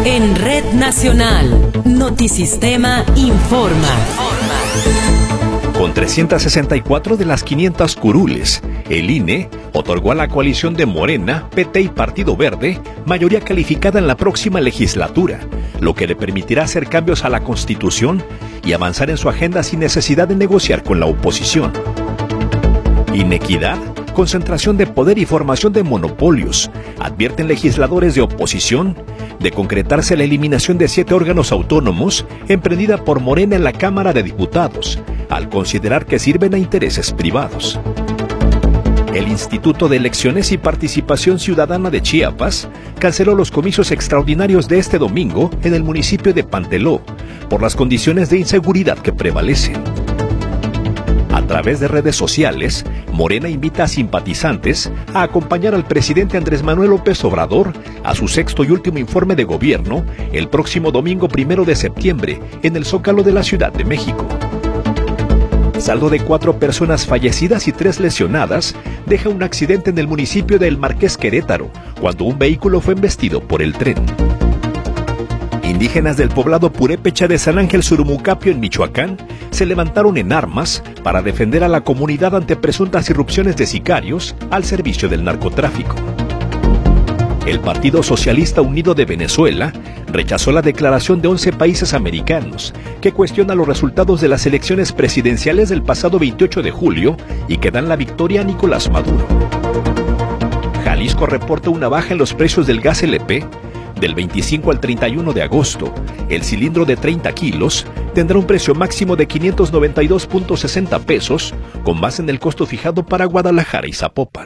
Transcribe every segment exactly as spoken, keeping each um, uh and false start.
En Red Nacional, Notisistema informa. Con trescientas sesenta y cuatro de las quinientas curules, el I N E otorgó a la coalición de Morena, P T y Partido Verde mayoría calificada en la próxima legislatura, lo que le permitirá hacer cambios a la Constitución y avanzar en su agenda sin necesidad de negociar con la oposición. Inequidad, concentración de poder y formación de monopolios, advierten legisladores de oposición. De concretarse la eliminación de siete órganos autónomos emprendida por Morena en la Cámara de Diputados, al considerar que sirven a intereses privados. El Instituto de Elecciones y Participación Ciudadana de Chiapas canceló los comicios extraordinarios de este domingo en el municipio de Panteló por las condiciones de inseguridad que prevalecen. A través de redes sociales, Morena invita a simpatizantes a acompañar al presidente Andrés Manuel López Obrador a su sexto y último informe de gobierno el próximo domingo primero de septiembre en el Zócalo de la Ciudad de México. Saldo de cuatro personas fallecidas y tres lesionadas deja un accidente en el municipio de El Marqués, Querétaro, cuando un vehículo fue embestido por el tren. Indígenas del poblado Purépecha de San Ángel Surumucapio en Michoacán se levantaron en armas para defender a la comunidad ante presuntas irrupciones de sicarios al servicio del narcotráfico. El Partido Socialista Unido de Venezuela rechazó la declaración de once países americanos que cuestiona los resultados de las elecciones presidenciales del pasado veintiocho de julio y que dan la victoria a Nicolás Maduro. Jalisco reporta una baja en los precios del gas L P. Del veinticinco al treinta y uno de agosto, el cilindro de treinta kilos tendrá un precio máximo de quinientos noventa y dos punto sesenta pesos, con base en el costo fijado para Guadalajara y Zapopan.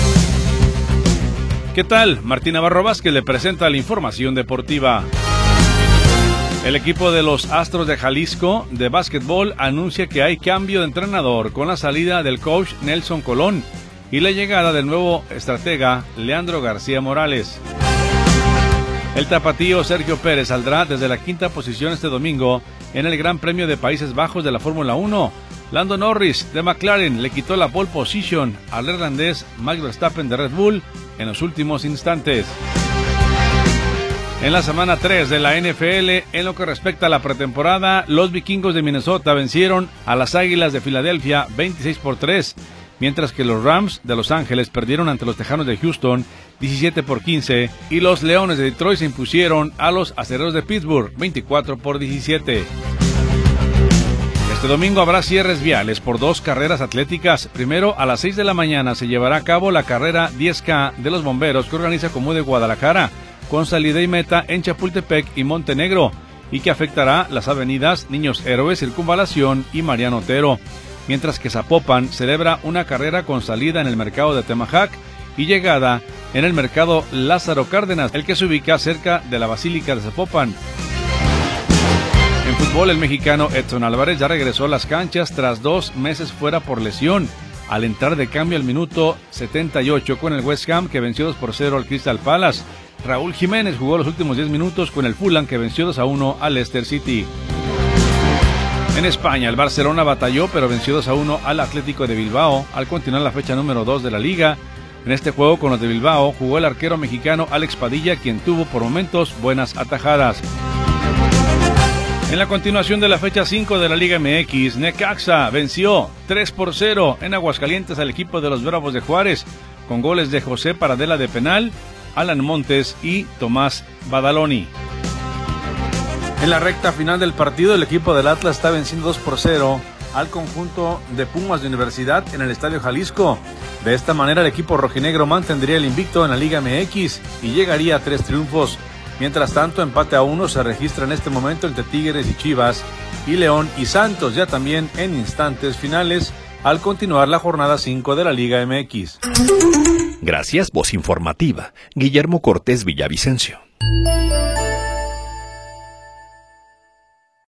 ¿Qué tal? Martín Navarro Vázquez le presenta la información deportiva. El equipo de los Astros de Jalisco de básquetbol anuncia que hay cambio de entrenador con la salida del coach Nelson Colón y la llegada del nuevo estratega Leandro García Morales. El tapatío Sergio Pérez saldrá desde la quinta posición este domingo en el Gran Premio de Países Bajos de la Fórmula uno. Lando Norris de McLaren le quitó la pole position al irlandés Max Verstappen de Red Bull en los últimos instantes. En la semana tres de la N F L, en lo que respecta a la pretemporada, los vikingos de Minnesota vencieron a las Águilas de Filadelfia veintiséis por tres, mientras que los Rams de Los Ángeles perdieron ante los Tejanos de Houston diecisiete por quince y los Leones de Detroit se impusieron a los Acereros de Pittsburgh veinticuatro por diecisiete. Este domingo habrá cierres viales por dos carreras atléticas. Primero, a las seis de la mañana se llevará a cabo la carrera diez K de los bomberos que organiza Comú de Guadalajara, con salida y meta en Chapultepec y Montenegro, y que afectará las avenidas Niños Héroes, Circunvalación y Mariano Otero. Mientras que Zapopan celebra una carrera con salida en el mercado de Temajac y llegada en el mercado Lázaro Cárdenas, el que se ubica cerca de la Basílica de Zapopan. En fútbol, el mexicano Edson Álvarez ya regresó a las canchas tras dos meses fuera por lesión, al entrar de cambio al minuto setenta y ocho con el West Ham, que venció dos por cero al Crystal Palace. Raúl Jiménez jugó los últimos diez minutos con el Fulham, que venció dos a uno al Leicester City. En España, el Barcelona batalló, pero venció dos a uno al Atlético de Bilbao al continuar la fecha número dos de la Liga. En este juego con los de Bilbao jugó el arquero mexicano Alex Padilla, quien tuvo por momentos buenas atajadas. En la continuación de la fecha cinco de la Liga M X, Necaxa venció tres por cero en Aguascalientes al equipo de los Bravos de Juárez, con goles de José Paradela de penal, Alan Montes y Tomás Badaloni. En la recta final del partido, el equipo del Atlas está venciendo dos por cero al conjunto de Pumas de Universidad en el Estadio Jalisco. De esta manera, el equipo rojinegro mantendría el invicto en la Liga M X y llegaría a tres triunfos. Mientras tanto, empate a uno se registra en este momento entre Tigres y Chivas, y León y Santos ya también en instantes finales al continuar la jornada cinco de la Liga M X. Gracias, voz informativa. Guillermo Cortés Villavicencio.